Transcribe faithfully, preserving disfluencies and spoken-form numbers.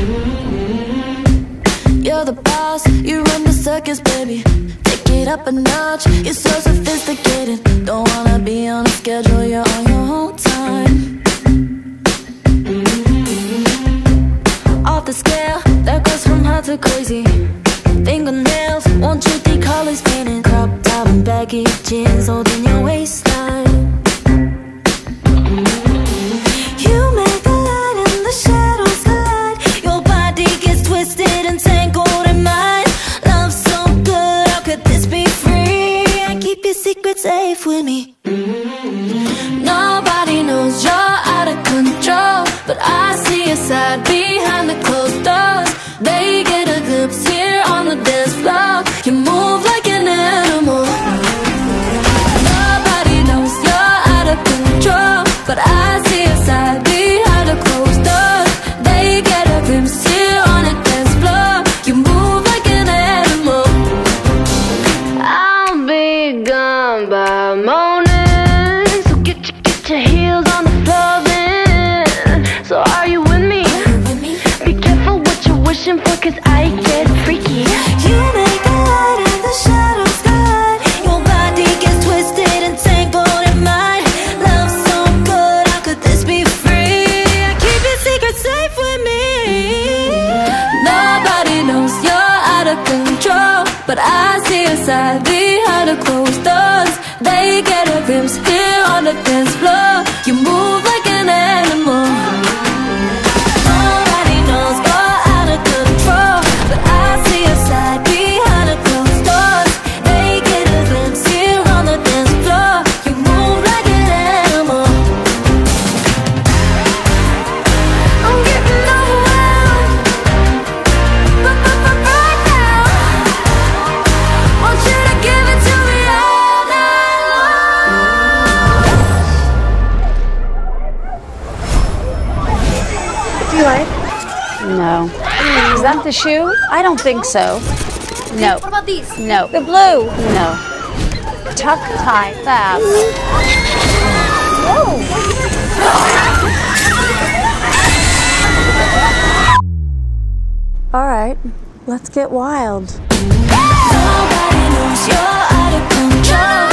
You're the boss, you run the circus, baby. Take it up a notch, you're so sophisticated. Don't wanna be on a schedule, you're on your own time. Off the scale, that goes from hot to crazy. Fingernails, want you three colors painted. Crop top and baggy jeans holding your waistline. You make the light and the shadows collide. Your body gets twisted and tangled in mine. Love so good, how could this be free? I keep your secret safe with me. Nobody knows you're out of control, but I see your side behind the closed doors. They get a glimpse here on the dance floor. You move like an animal. Nobody knows you're out of control, but I see your side behind the closed doors. They get a glimpse here on the dance floor. You move like an animal. I'll be gone by morning, so get your, get your heels on the floor then. So are you with me? Be careful what you're wishing for, cause I get freaky. You make the light and the shadows collide. Your body gets twisted and tangled in mine. Love so good, how could this be free? I keep your secret safe with me. Nobody knows you're out of control, but I see your side behind the closed doors. They get a glimpse here on the dance floor. You move like an animal. Nobody knows you're out of control, but I see your side behind the closed doors. They get a glimpse here on the dance floor. You move like an animal. I'm getting overwhelmed, but, but, but right now, want you to give it to me all night long. Do you like? No. Is that the shoe? I don't think so. No. What about these? No. The blue. No. Tuck, tie, fab. Whoa. All right, let's get wild. Nobody knows you're out of control,